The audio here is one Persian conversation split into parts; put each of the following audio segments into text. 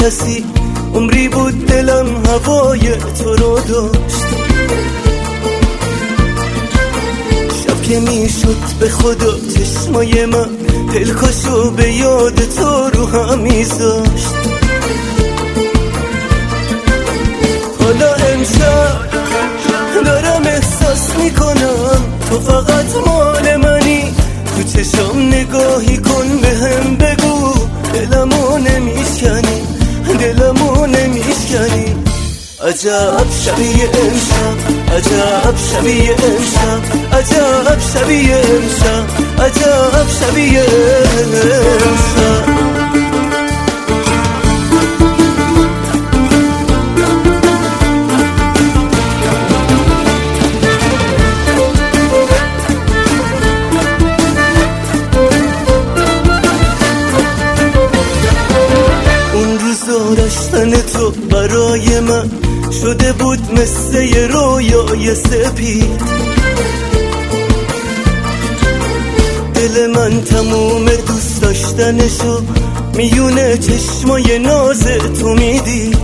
کسی، عمری بود دلم هوای تو رو داشت. شب که میشد به خدا چشمای من دلکشو به یاد تو رو هم میذاشت. حالا امشب دارم احساس میکنم تو فقط مال منی. تو چشم نگاهی کن بهم بگو دلمو نمیشکنی، دلمو نمیشکنی. عجب شبیه امشب، عجب شبیه امشب، عجب شبیه امشب، عجب شبیه امشب. داشتن تو برای من شده بود مثل یه رویای سپید. دل من تموم دوست داشتنشو میونه چشمای ناز تو میدید.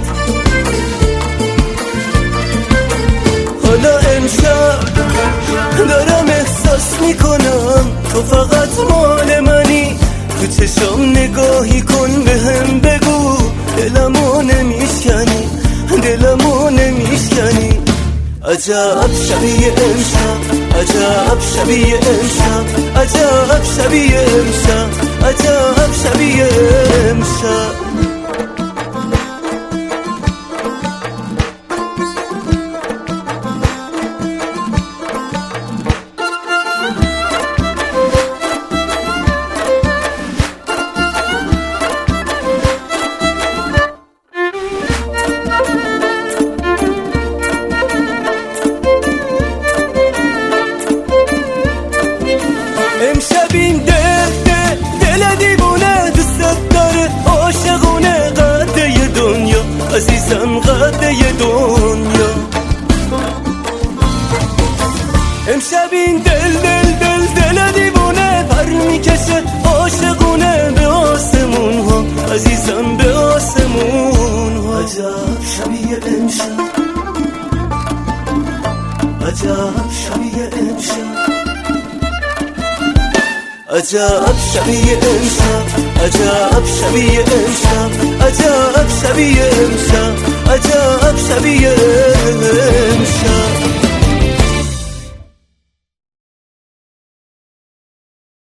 حالا امشب دارم احساس میکنم تو فقط مال منی. تو چشم نگاهی کن بهم بگو دلمو نمیشکنی، دلمو نمیشکنی. عجب شبیه امشب، عجب شبیه امشب، عجب شبیه امشب، عجب شبیه امشب. امشب این دل دیوونه دوست داره، عاشقونه قده دنیا، عزیزم قده دنیا. امشب این دل دیوونه پر میکشه، عاشقونه به آسمون ها، عزیزم به آسمون ها. عجب شبیه امشب، عجب شبیه امشب، عجب شبیه امشب، عجب شبیه امشب، عجب شبیه امشب، عجب شبیه